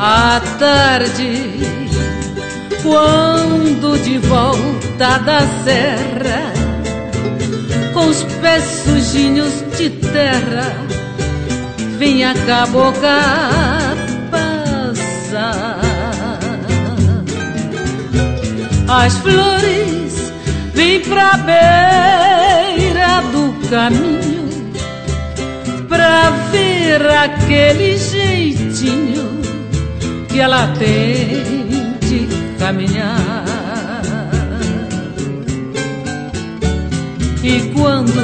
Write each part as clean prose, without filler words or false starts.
À tarde, quando de volta da serra, com os pés sujinhos de terra, vem a cabocla passar. As flores vêm pra beira do caminho, pra ver aquele jeitinho que ela tem de caminhar. E quando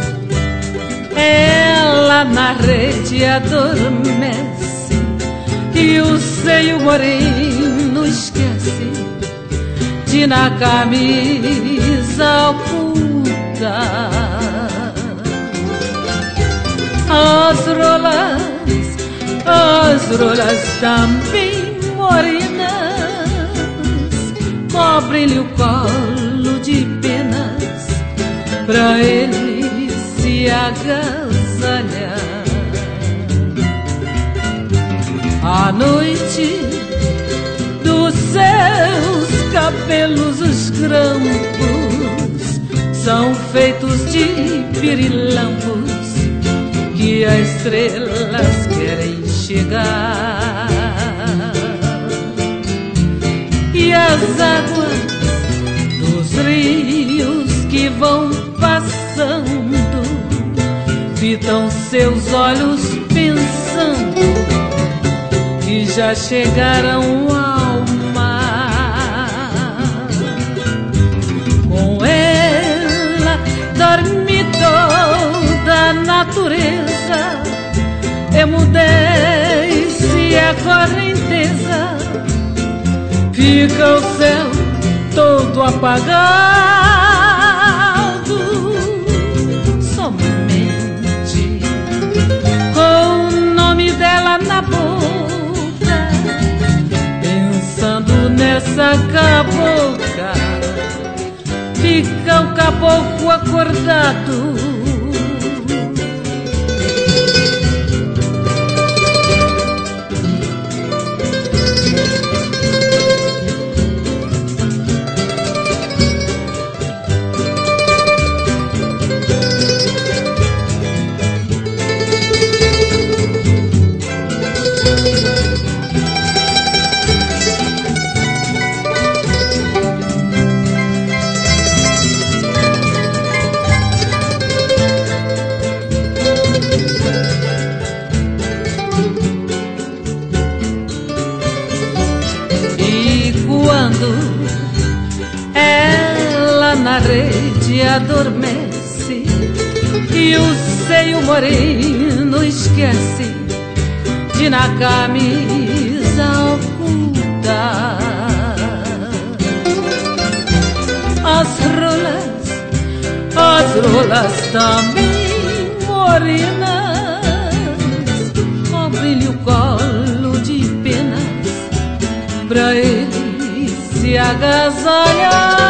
ela na rede adormece e o seio moreno esquece de na camisa ocultar, as rolas também morenas cobrem-lhe o colo de penas pra ele se agasalhar. À noite, dos seus cabelos os grampos são feitos de pirilampos que as estrelas querem chegar. E as águas dos rios que vão passando fitam seus olhos pensando que já chegaram ao mar. Com ela dorme toda a natureza, emudez e a correnteza, fica o céu todo apagado, somente com o nome dela na boca, pensando nessa cabocla, fica o caboclo acordado. Ela na rede adormece e o seio moreno esquece de na camisa ocultar. As rolas também morenas cobrem-lhe o colo de penas pra ele se agasalhar.